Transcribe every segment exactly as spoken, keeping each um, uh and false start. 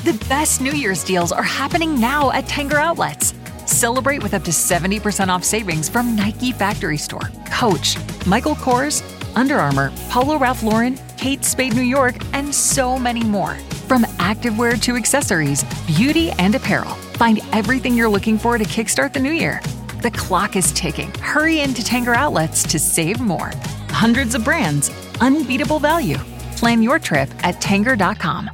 The best New Year's deals are happening now at Tanger Outlets. Celebrate with up to seventy percent off savings from Nike Factory Store, Coach, Michael Kors, Under Armour, Polo Ralph Lauren, Kate Spade New York, and so many more. From activewear to accessories, beauty and apparel, find everything you're looking for to kickstart the new year. The clock is ticking. Hurry into Tanger Outlets to save more. Hundreds of brands, unbeatable value. Plan your trip at tanger dot com.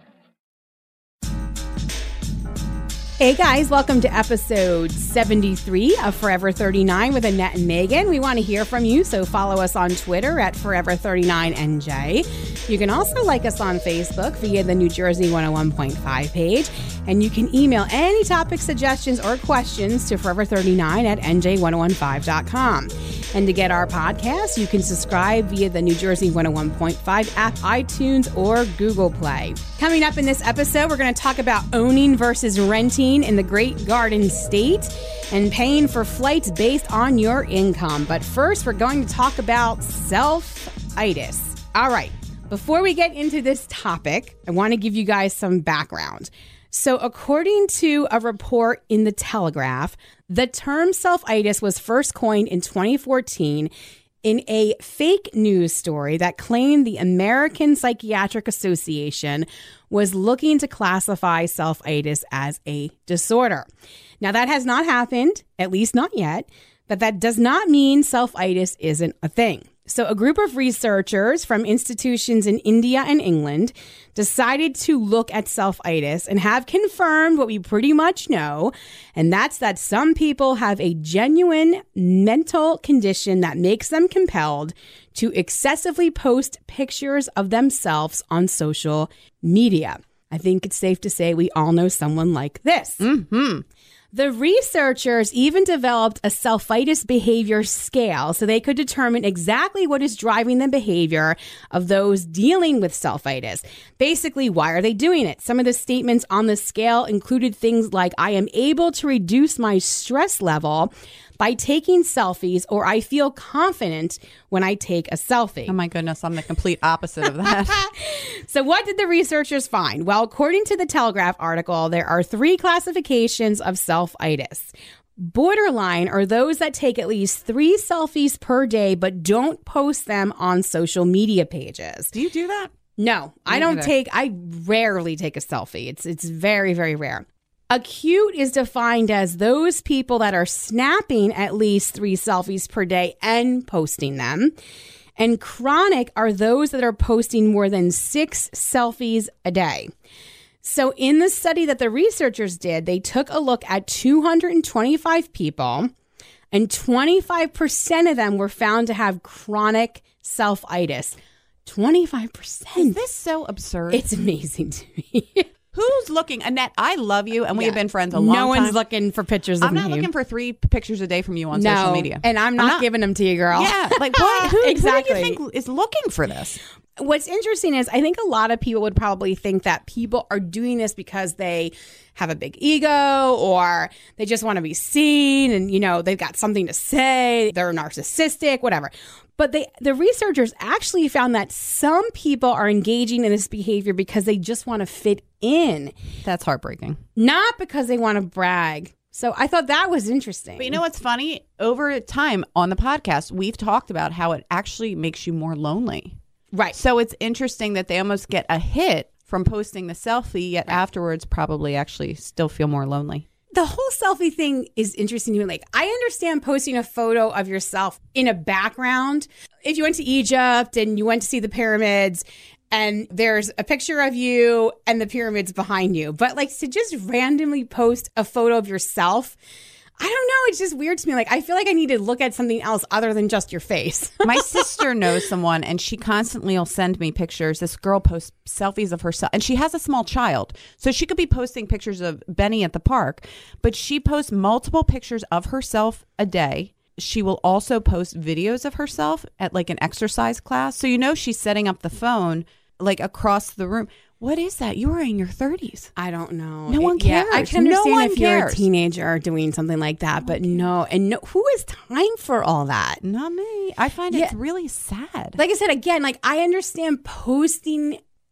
Hey guys, welcome to episode seventy-three of Forever thirty-nine with Annette and Megan. We want to hear from you, so follow us on Twitter at Forever thirty-nine N J. You can also like us on Facebook via the New Jersey one oh one point five page. And you can email any topic suggestions or questions to forever thirty-nine at N J ten fifteen dot com. And to get our podcast, you can subscribe via the New Jersey one oh one point five app, iTunes, or Google Play. Coming up in this episode, we're going to talk about owning versus renting in the Great Garden State and paying for flights based on your income. But first, we're going to talk about self-itis. All right, before we get into this topic, I want to give you guys some background. So according to a report in The Telegraph, the term self-itis was first coined in twenty fourteen in a fake news story that claimed the American Psychiatric Association was looking to classify self-itis as a disorder. Now, that has not happened, at least not yet, but that does not mean self-itis isn't a thing. So a group of researchers from institutions in India and England decided to look at self-itis and have confirmed what we pretty much know, and that's that some people have a genuine mental condition that makes them compelled to excessively post pictures of themselves on social media. I think it's safe to say we all know someone like this. Mm-hmm. The researchers even developed a self-itis behavior scale so they could determine exactly what is driving the behavior of those dealing with self-itis. Basically, why are they doing it? Some of the statements on the scale included things like, I am able to reduce my stress level by taking selfies, or I feel confident when I take a selfie. Oh my goodness, I'm the complete opposite of that. So what did the researchers find? Well, according to the Telegraph article, there are three classifications of self-itis. Borderline are those that take at least three selfies per day, but don't post them on social media pages. Do you do that? No, I don't take, I rarely take a selfie. It's it's very, very rare. Acute is defined as those people that are snapping at least three selfies per day and posting them. And chronic are those that are posting more than six selfies a day. So in the study that the researchers did, they took a look at two hundred twenty-five people, and twenty-five percent of them were found to have chronic self-itis. twenty-five percent. Is this so absurd? It's amazing to me. Who's looking? Annette, I love you, and we Yeah. have been friends a long no time. No one's looking for pictures of I'm me. not looking for three pictures a day from you on no, social media. And I'm not, I'm not giving them to you, girl. Yeah, like what? Who, exactly. who do you think is looking for this? What's interesting is I think a lot of people would probably think that people are doing this because they have a big ego or they just want to be seen and, you know, they've got something to say. They're narcissistic, whatever. But they, the researchers actually found that some people are engaging in this behavior because they just want to fit in. That's heartbreaking. Not because they want to brag. So I thought that was interesting. But you know what's funny? Over time on the podcast, we've talked about how it actually makes you more lonely. Right. So it's interesting that they almost get a hit from posting the selfie, yet right. afterwards probably actually still feel more lonely. The whole selfie thing is interesting to me. Like, I understand posting a photo of yourself in a background. If you went to Egypt and you went to see the pyramids and there's a picture of you and the pyramids behind you. But like to just randomly post a photo of yourself, I don't know. It's just weird to me. Like, I feel like I need to look at something else other than just your face. My sister knows someone and she constantly will send me pictures. This girl posts selfies of herself and she has a small child. So she could be posting pictures of Benny at the park, but she posts multiple pictures of herself a day. She will also post videos of herself at like an exercise class. So, you know, she's setting up the phone like across the room. What is that? You are in your thirties. I don't know. No one cares. Yeah, I can understand no one if you're cares. a teenager doing something like that, but no. And no, who has time for all that? Not me. I find yeah. it's really sad. Like I said, again, like I understand posting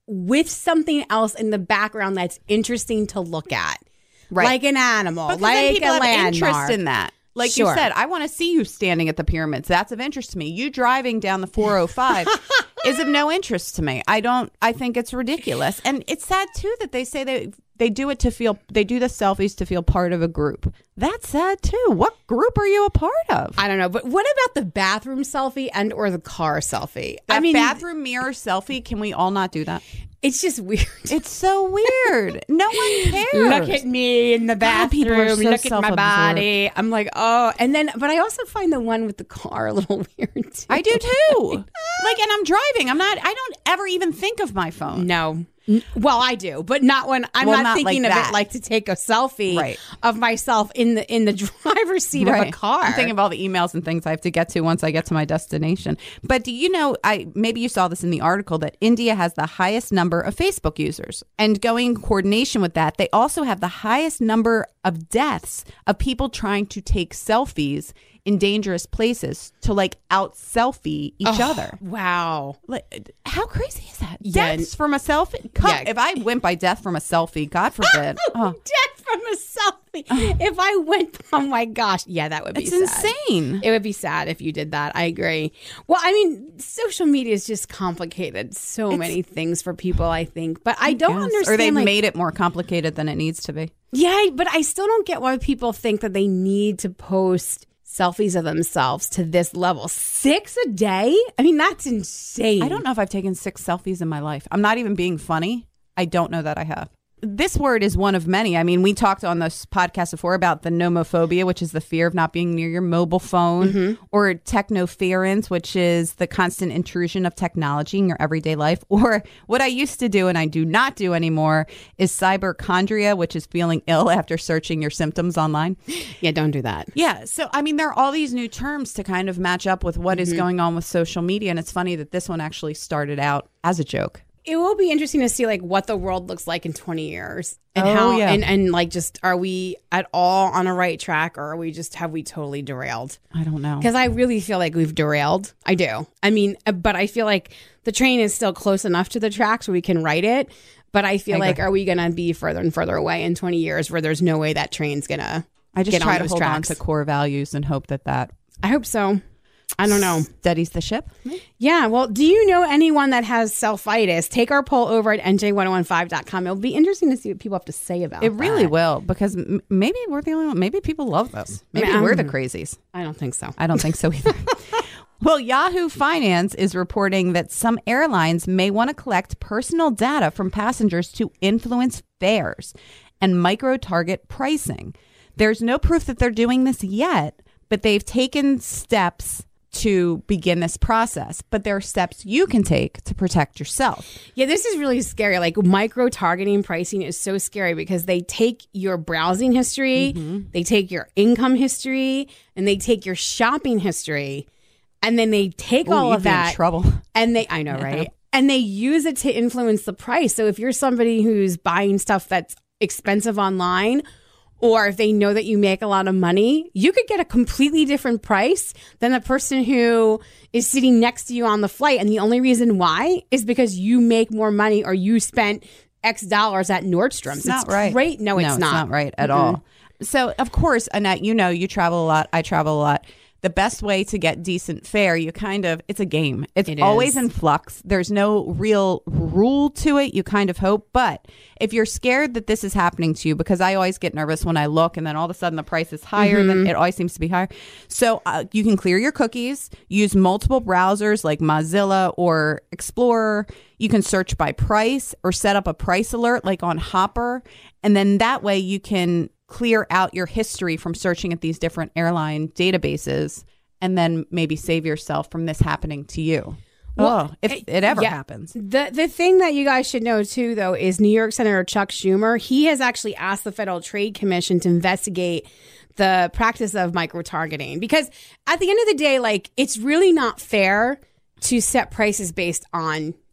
with something else in the background that's interesting to look at. Right. Like an animal, Because like then people a have landmark. interest in that. Like Sure. you said, I want to see you standing at the pyramids. That's of interest to me. You driving down the four oh five is of no interest to me. I don't, I think it's ridiculous. And it's sad too that they say they, they do it to feel, they do the selfies to feel part of a group. That's sad too. What group are you a part of? I don't know, but what about the bathroom selfie and or the car selfie? That I mean, bathroom mirror selfie, can we all not do that? it's just weird. It's so weird. No one cares. Look at me in the God, people are bathroom. so Look at my self-absorbed. body. I'm like, oh, and then, but I also find the one with the car a little weird too. I do too. Like, and I'm driving. I'm not, I don't ever even think of my phone. No. N- Well, I do, but not when I'm Well, not, not thinking like of that. it like to take a selfie Right. of myself in the in the driver's seat of a car. I'm thinking of all the emails and things I have to get to once I get to my destination. But do you know, I maybe you saw this in the article, that India has the highest number of Facebook users. And going in coordination with that, they also have the highest number of deaths of people trying to take selfies in dangerous places to like out selfie each other. Wow. Like, how crazy is that? Yeah. Deaths from a selfie? God, Yeah. If I went by death from a selfie, God forbid. Oh, Death from a selfie. If I went, oh my gosh. Yeah, that would be it's sad. insane. It would be sad if you did that. I agree. Well, I mean, social media is just complicated. So many things for people, I think. But I don't Yes. understand. Or they've like, made it more complicated than it needs to be. yeah, but I still don't get why people think that they need to post selfies of themselves to this level. Six a day? I mean, that's insane. I don't know if I've taken six selfies in my life. I'm not even being funny. I don't know that I have. This word is one of many. I mean, we talked on this podcast before about the nomophobia, which is the fear of not being near your mobile phone, Mm-hmm. or technoference, which is the constant intrusion of technology in your everyday life. Or what I used to do and I do not do anymore is cyberchondria, which is feeling ill after searching your symptoms online. Yeah, don't do that. Yeah. So, I mean, there are all these new terms to kind of match up with what Mm-hmm. is going on with social media. And it's funny that this one actually started out as a joke. It will be interesting to see like what the world looks like in twenty years and Oh, how yeah. and, and like just are we at all on a right track or are we just have we totally derailed? I don't know. Because I really feel like we've derailed. I do. I mean, uh, but I feel like the train is still close enough to the tracks where we can ride it. But I feel I like agree. are we going to be further and further away in twenty years where there's no way that train's going to I just get try on to those hold tracks? on to core values and hope that that I hope so. I don't know. steadies the ship. Yeah. Well, do you know anyone that has selfitis? Take our poll over at N J ten fifteen dot com. It'll be interesting to see what people have to say about It really that. will, because m- maybe we're the only one. Maybe people love this. Maybe Um, we're the crazies. I don't think so. I don't think so either. Well, Yahoo Finance is reporting that some airlines may want to collect personal data from passengers to influence fares and micro-target pricing. There's no proof that they're doing this yet, but they've taken steps to begin this process. But there are steps you can take to protect yourself. Yeah, this is really scary. Like micro targeting pricing is so scary because they take your browsing history, Mm-hmm. they take your income history, and they take your shopping history, and then they take Ooh, all you'd of be in that trouble. and they I know, right? And they use it to influence the price. So if you're somebody who's buying stuff that's expensive online, or if they know that you make a lot of money, you could get a completely different price than the person who is sitting next to you on the flight. And the only reason why is because you make more money or you spent X dollars at Nordstrom's. It's not right. Great. No, it's no, not. It's not right at all. So, of course, Annette, you know, you travel a lot. I travel a lot. The best way to get decent fare, you kind of, it's a game. It's It always is. in flux. There's no real rule to it. You kind of hope. But if you're scared that this is happening to you, because I always get nervous when I look and then all of a sudden the price is higher, Mm-hmm. than it always seems to be higher. So uh, you can clear your cookies, use multiple browsers like Mozilla or Explorer. You can search by price or set up a price alert like on Hopper. And then that way you can clear out your history from searching at these different airline databases and then maybe save yourself from this happening to you. Well, oh, if it- it ever yeah. happens. The the thing that you guys should know too, though, is New York Senator Chuck Schumer. He has actually asked the Federal Trade Commission to investigate the practice of micro targeting because at the end of the day, like it's really not fair to set prices based on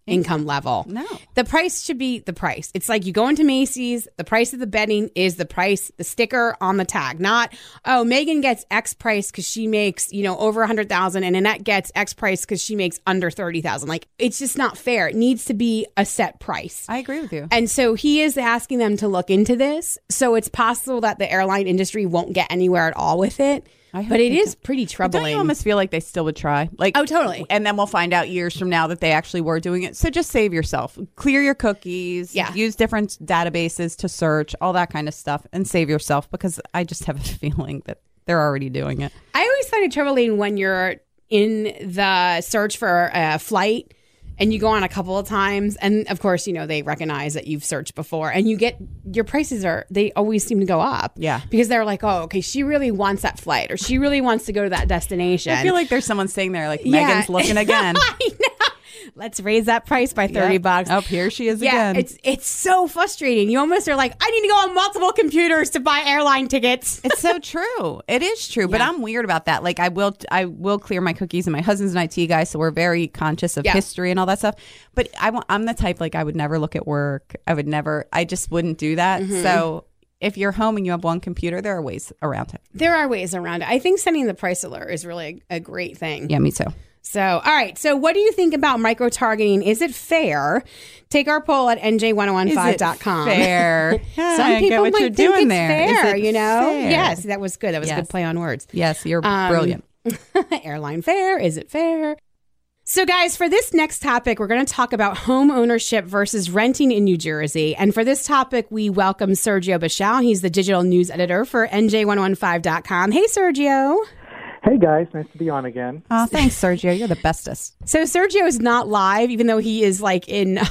income level. No. The price should be the price. It's like you go into Macy's, the price of the bedding is the price, the sticker on the tag, not, oh, Megan gets X price because she makes, you know, over one hundred thousand and Annette gets X price because she makes under thirty thousand. Like, it's just not fair. It needs to be a set price. I agree with you. And so he is asking them to look into this. So it's possible that the airline industry won't get anywhere at all with it. I hope But it they is don't. pretty But troubling. don't you almost feel like they still would try? Like, Oh, totally. And then we'll find out years from now that they actually were doing it. So just save yourself. Clear your cookies. Yeah. Use different databases to search, all that kind of stuff, and save yourself, because I just have a feeling that they're already doing it. I always find it troubling when you're in the search for a flight and you go on a couple of times, and of course, you know, they recognize that you've searched before, and you get, your prices are, they always seem to go up. Yeah. Because they're like, oh, okay, she really wants that flight, or she really wants to go to that destination. I feel like there's someone sitting there like, Yeah. Megan's looking again. I know. Let's raise that price by thirty Yep. bucks. Oh, here she is Yeah, again. it's it's so frustrating. You almost are like, I need to go on multiple computers to buy airline tickets. It's so true. It is true, but Yeah. I'm weird about that. Like, I will, I will clear my cookies, and my husband's an I T guy, so we're very conscious of Yeah. history and all that stuff. But I, wa- I'm the type, like, I would never look at work. I would never. I just wouldn't do that. Mm-hmm. So if you're home and you have one computer, there are ways around it. There are ways around it. I think sending the price alert is really a, a great thing. Yeah, me too. So, all right. So, what do you think about micro targeting? Is it fair? Take our poll at N J one oh one five dot com. Fair? Some I people get what might you're think doing it's there. Is fair, it you know? fair? Yes, that was good. That was a Yes. good play on words. Yes, you're Um, brilliant. Airline fair. Is it fair? So, guys, for this next topic, we're going to talk about home ownership versus renting in New Jersey. And for this topic, we welcome Sergio Bichel. He's the digital news editor for N J one oh one five dot com. Hey, Sergio. Hey guys, nice to be on again. Oh, thanks, Sergio. You're the bestest. So Sergio is not live, even though he is like in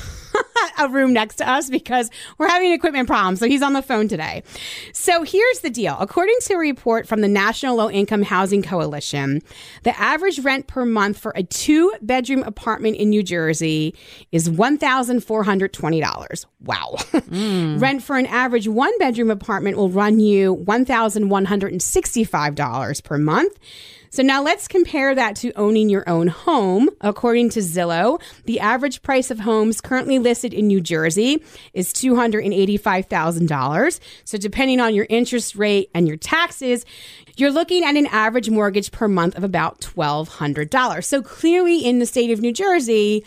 a room next to us, because we're having equipment problems. So he's on the phone today. So here's the deal. According to a report from the National Low Income Housing Coalition, the average rent per month for a two bedroom apartment in New Jersey is one thousand four hundred twenty dollars. Wow. Mm. Rent for an average one bedroom apartment will run you one thousand one hundred sixty-five dollars per month. So now let's compare that to owning your own home. According to Zillow, the average price of homes currently listed in New Jersey is two hundred eighty-five thousand dollars. So depending on your interest rate and your taxes, you're looking at an average mortgage per month of about twelve hundred dollars. So clearly in the state of New Jersey,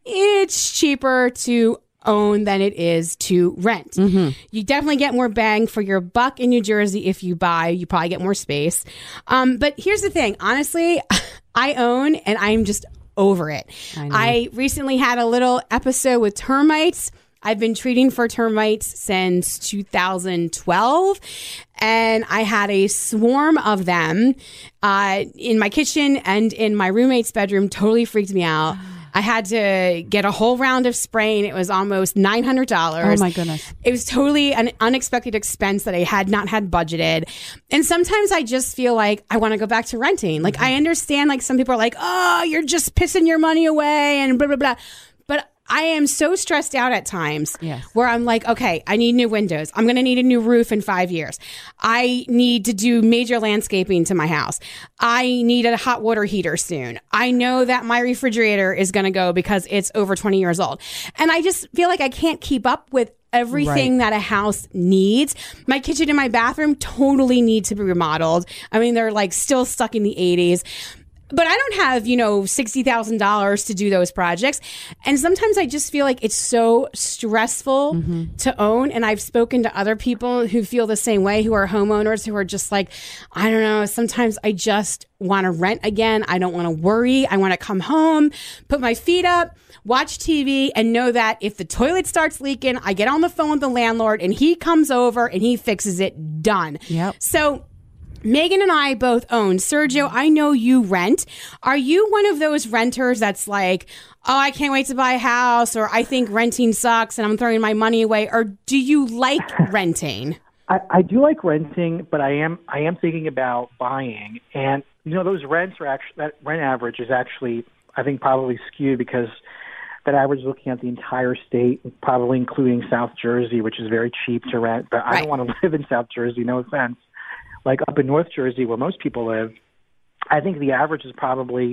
it's cheaper to own than it is to rent. Mm-hmm. You definitely get more bang for your buck in New Jersey if you buy. You probably get more space. Um, but here's the thing. Honestly, I own and I'm just over it. I know. I recently had a little episode with termites. I've been treating for termites since two thousand twelve, and I had a swarm of them uh, in my kitchen and in my roommate's bedroom. Totally freaked me out. I had to get a whole round of spraying. It was almost nine hundred dollars. Oh, my goodness. It was totally an unexpected expense that I had not had budgeted. And sometimes I just feel like I want to go back to renting. Like, I understand, like, some people are like, oh, you're just pissing your money away and blah, blah, blah. But I am so stressed out at times Yes. where I'm like, okay, I need new windows. I'm going to need a new roof in five years. I need to do major landscaping to my house. I need a hot water heater soon. I know that my refrigerator is going to go because it's over twenty years old. And I just feel like I can't keep up with everything Right. that a house needs. My kitchen and my bathroom totally need to be remodeled. I mean, they're like still stuck in the eighties. But I don't have, you know, sixty thousand dollars to do those projects. And sometimes I just feel like it's so stressful mm-hmm. to own. And I've spoken to other people who feel the same way, who are homeowners, who are just like, I don't know, sometimes I just want to rent again. I don't want to worry. I want to come home, put my feet up, watch T V, and know that if the toilet starts leaking, I get on the phone with the landlord and he comes over and he fixes it. Done. Yep. So Megan and I both own. Sergio, I know you rent. Are you one of those renters that's like, oh, I can't wait to buy a house, or I think renting sucks and I'm throwing my money away? Or do you like renting? I, I do like renting, but I am I am thinking about buying. And you know, those rents are actually, that rent average is actually, I think, probably skewed because that average is looking at the entire state, probably including South Jersey, which is very cheap to rent. But I Right. don't want to live in South Jersey. No offense. Like up in North Jersey, where most people live, I think the average is probably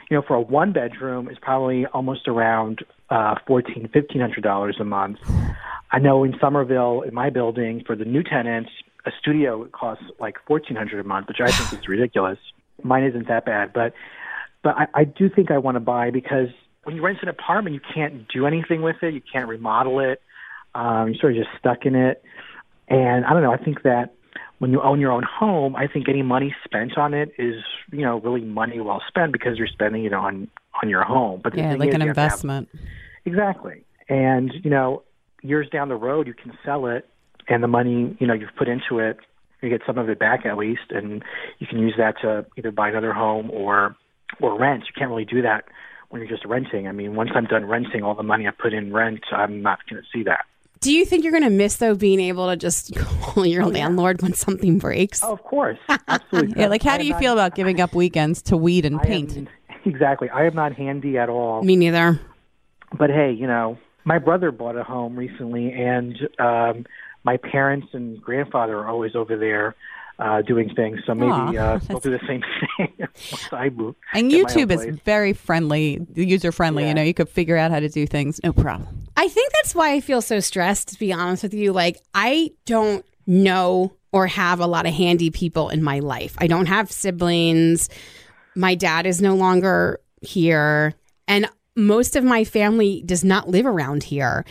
you know, for a one bedroom is probably almost around uh, fourteen, fifteen hundred dollars a month. I know in Somerville, in my building, for the new tenants, a studio costs like fourteen hundred dollars a month, which I think is ridiculous. Mine isn't that bad, but but I, I do think I want to buy because when you rent an apartment, you can't do anything with it. You can't remodel it. Um, you're sort of just stuck in it. And I don't know. I think that when you own your own home, I think any money spent on it is, you know, really money well spent because you're spending it on, on your home. But the Yeah, thing like is, an you have to have- investment. Exactly. And, you know, years down the road, you can sell it, and the money, you know, you've put into it, you get some of it back at least, and you can use that to either buy another home or or rent. You can't really do that when you're just renting. I mean, once I'm done renting, all the money I put in rent, I'm not going to see that. Do you think you're going to miss, though, being able to just call your Oh, landlord when something breaks? Oh, of course. Absolutely. Yeah, like how I do am you not- feel about giving up weekends to weed and I paint? am- exactly. I am not handy at all. Me neither. But hey, you know, my brother bought a home recently, and um, my parents and grandfather are always over there uh, doing things. So maybe Aw, uh, they'll do the same thing once I move. And get my own YouTube is place. very friendly, user friendly. Yeah. You know, you could figure out how to do things, no problem. I think that's why I feel so stressed, to be honest with you. Like, I don't know or have a lot of handy people in my life. I don't have siblings. My dad is no longer here. And most of my family does not live around here.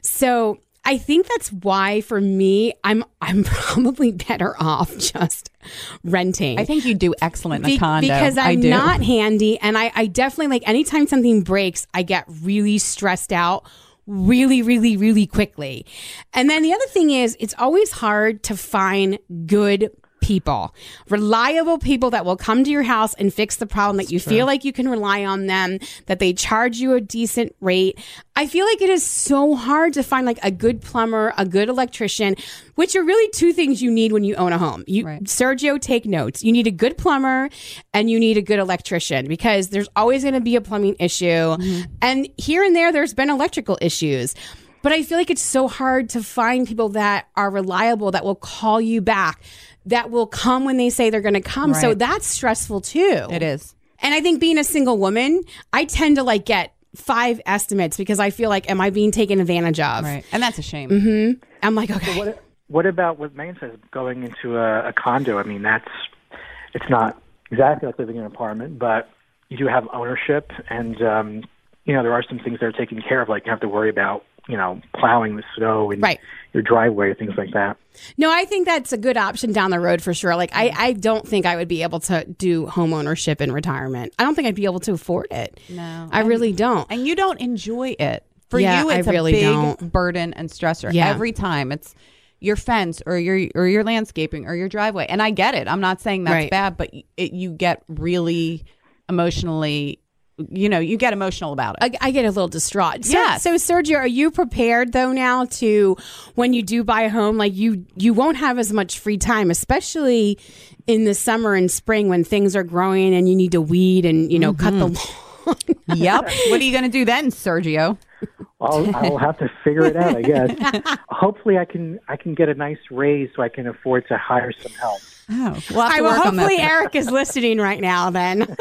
So I think that's why, for me, I'm I'm probably better off just renting. I think you do excellent in Be- a condo. because I I'm do. not handy, and I, I definitely, like, anytime something breaks, I get really stressed out really, really, really quickly. And then the other thing is, it's always hard to find good people, reliable people that will come to your house and fix the problem, that you feel like you can rely on them, that they charge you a decent rate. I feel like it is so hard to find like a good plumber, a good electrician, which are really two things you need when you own a home. You, Right. Sergio, take notes. You need a good plumber and you need a good electrician, because there's always going to be a plumbing issue. Mm-hmm. And here and there, there's been electrical issues. But I feel like it's so hard to find people that are reliable, that will call you back, that will come when they say they're going to come. So Right. that's stressful too. It is. And I think being a single woman, I tend to like get five estimates because I feel like, am I being taken advantage of? Right. And that's a shame. Mm-hmm. I'm like, okay. What What about what Megan says, going into a, a condo? I mean, that's it's not exactly like living in an apartment, but you do have ownership, and um, you know, there are some things that are taken care of, like you have to worry about, you know, plowing the snow in Right. your driveway, things like that. No, I think that's a good option down the road for sure. Like, I, I don't think I would be able to do home ownership in retirement. I don't think I'd be able to afford it. No. I really don't. And you don't enjoy it. For Yeah, you, I it's really a big don't. burden and stressor. Yeah. Every time it's your fence or your or your landscaping or your driveway. And I get it. I'm not saying that's Right. bad, but it, you get really emotionally, you know, you get emotional about it. I, I get a little distraught. So, Yes. so Sergio, are you prepared though now to, when you do buy a home, like you you won't have as much free time, especially in the summer and spring when things are growing and you need to weed and, you know, cut the lawn. Yep. What are you going to do then, Sergio? I'll, I'll have to figure it out, I guess. Hopefully, I can I can get a nice raise so I can afford to hire some help. Oh, we'll have to I will. work on that. Hopefully, Eric is listening right now. Then,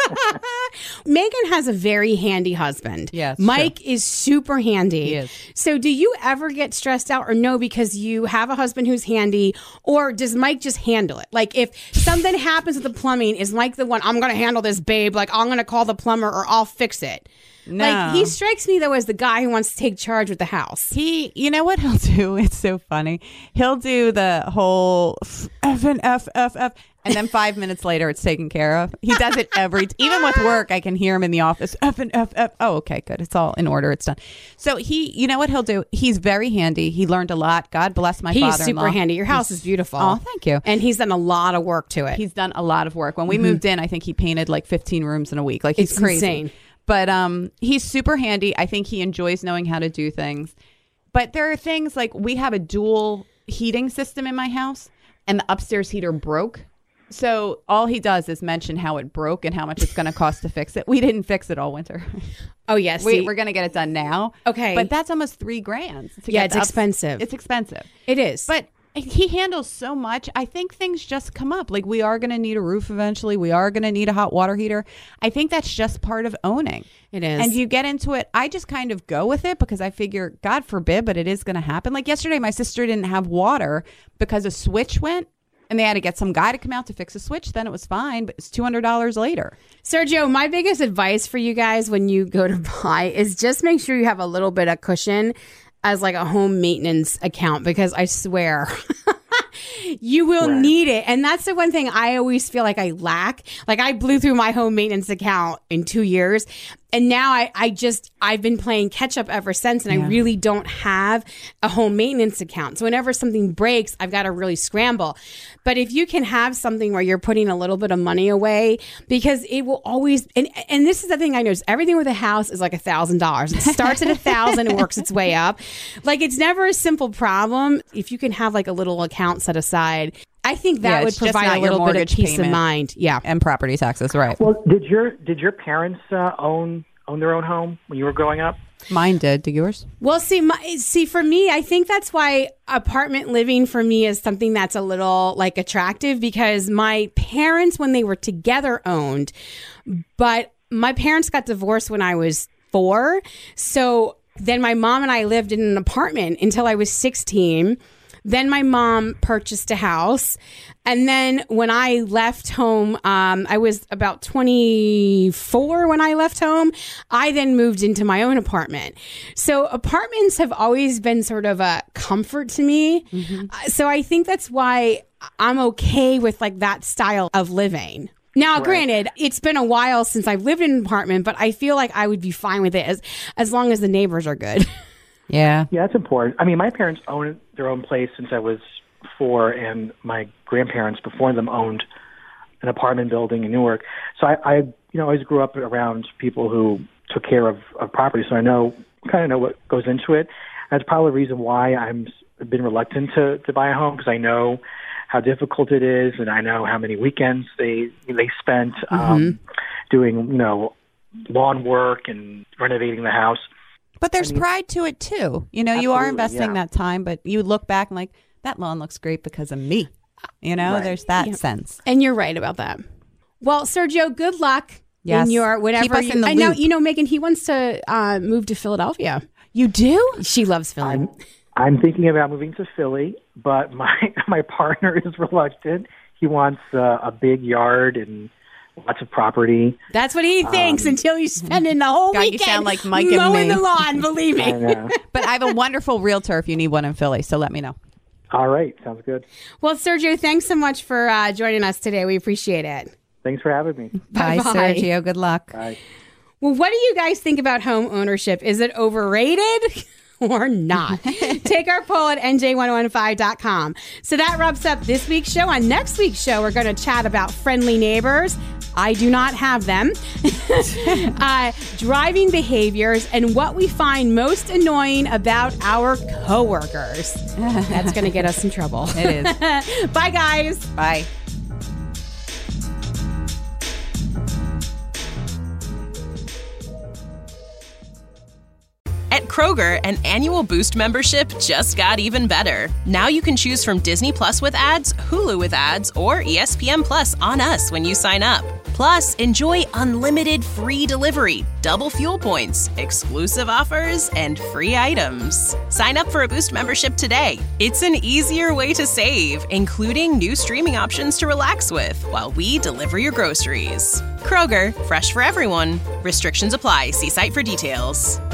Megan has a very handy husband. Yes, Mike is super handy. He is. So, do you ever get stressed out, or no, because you have a husband who's handy, or does Mike just handle it? Like, if something happens with the plumbing, is Mike the one? I'm going to handle this, babe. Like, I'm going to call the plumber, or I'll fix it. No. Like, he strikes me though as the guy who wants to take charge with the house. He, you know what he'll do? It's so funny. He'll do the whole f f and f f f, and then five minutes later, it's taken care of. He does it every. Even with work, I can hear him in the office. F and f f. Oh, okay, good. It's all in order. It's done. So he, you know what he'll do? He's very handy. He learned a lot. God bless my He's father-in-law. super handy. Your house is beautiful. Oh, thank you. And he's done a lot of work to it. He's done a lot of work. When we moved in, I think he painted like fifteen rooms in a week. Like he's It's crazy. insane. But um, he's super handy. I think he enjoys knowing how to do things. But there are things like we have a dual heating system in my house, and the upstairs heater broke. So all he does is mention how it broke and how much it's going to cost to fix it. We didn't fix it all winter. Oh, yes. we, we're going to get it done now. Okay. But that's almost three grand. To Yeah, get it's the ups- expensive. It's expensive. It is. But he handles so much. I think things just come up. Like, we are going to need a roof eventually. We are going to need a hot water heater. I think that's just part of owning. It is. And you get into it. I just kind of go with it because I figure, God forbid, but it is going to happen. Like yesterday, my sister didn't have water because a switch went. And they had to get some guy to come out to fix a switch. Then it was fine, but it's two hundred dollars later. Sergio, my biggest advice for you guys when you go to buy is just make sure you have a little bit of cushion as like a home maintenance account, because I swear you will Right. need it. And that's the one thing I always feel like I lack. Like, I blew through my home maintenance account in two years. And now I, I just, I've been playing catch up ever since. And Yeah. I really don't have a home maintenance account. So whenever something breaks, I've got to really scramble. But if you can have something where you're putting a little bit of money away, because it will always, and, and this is the thing I noticed, everything with a house is like a thousand dollars. It starts at a thousand and works its way up. Like, it's never a simple problem. If you can have like a little account set aside, I think that Yeah, would it's just provide not a your little bit of mortgage peace of payment. mind. Yeah. And property taxes, right. Well, did your did your parents uh, own own their own home when you were growing up? Mine did. Do yours? Well, see, my, see, for me, I think that's why apartment living for me is something that's a little like attractive, because my parents, when they were together, owned, but my parents got divorced when I was four. So then my mom and I lived in an apartment until I was sixteen. Then my mom purchased a house. And then when I left home, um, I was about twenty-four when I left home. I then moved into my own apartment. So apartments have always been sort of a comfort to me. Mm-hmm. Uh, So I think that's why I'm okay with like that style of living. Now, Right. granted, it's been a while since I've lived in an apartment, but I feel like I would be fine with it as, as long as the neighbors are good. Yeah. Yeah, that's important. I mean, my parents owned their own place since I was four, and my grandparents before them owned an apartment building in Newark. So I, I you know, always grew up around people who took care of, of property, so I know kind of know what goes into it. That's probably the reason why I'm I've been reluctant to, to buy a home, because I know how difficult it is, and I know how many weekends they they spent um, Mm-hmm. doing, you know, lawn work and renovating the house. But there's pride to it too. You know, you are Absolutely, investing yeah. that time, but you look back and like, that lawn looks great because of me. You know, Right. there's that Yeah. sense. And you're right about that. Well, Sergio, good luck Yes. in your whatever. Keep us you, in the I know, loop. you know, Megan, he wants to uh, move to Philadelphia. You do? She loves Philly. I'm I'm thinking about moving to Philly, but my my partner is reluctant. He wants uh, a big yard and lots of property. That's what he thinks until you spend in the whole God, you weekend sound like Mike and mowing me. the lawn, believe I me. know. But I have a wonderful realtor if you need one in Philly, so let me know. All right, sounds good. Well, Sergio, thanks so much for uh, joining us today. We appreciate it. Thanks for having me. Bye, Bye-bye. Sergio. Good luck. Bye. Well, what do you guys think about home ownership? Is it overrated or not? Take our poll at N J one fifteen dot com. So that wraps up this week's show. On next week's show, we're going to chat about friendly neighbors. I do not have them. uh, driving behaviors and what we find most annoying about our coworkers. That's going to get us in trouble. It is. Bye, guys. Bye. At Kroger, an annual Boost membership just got even better. Now you can choose from Disney Plus with ads, Hulu with ads, or E S P N Plus on us when you sign up. Plus, enjoy unlimited free delivery, double fuel points, exclusive offers, and free items. Sign up for a Boost membership today. It's an easier way to save, including new streaming options to relax with while we deliver your groceries. Kroger, fresh for everyone. Restrictions apply. See site for details.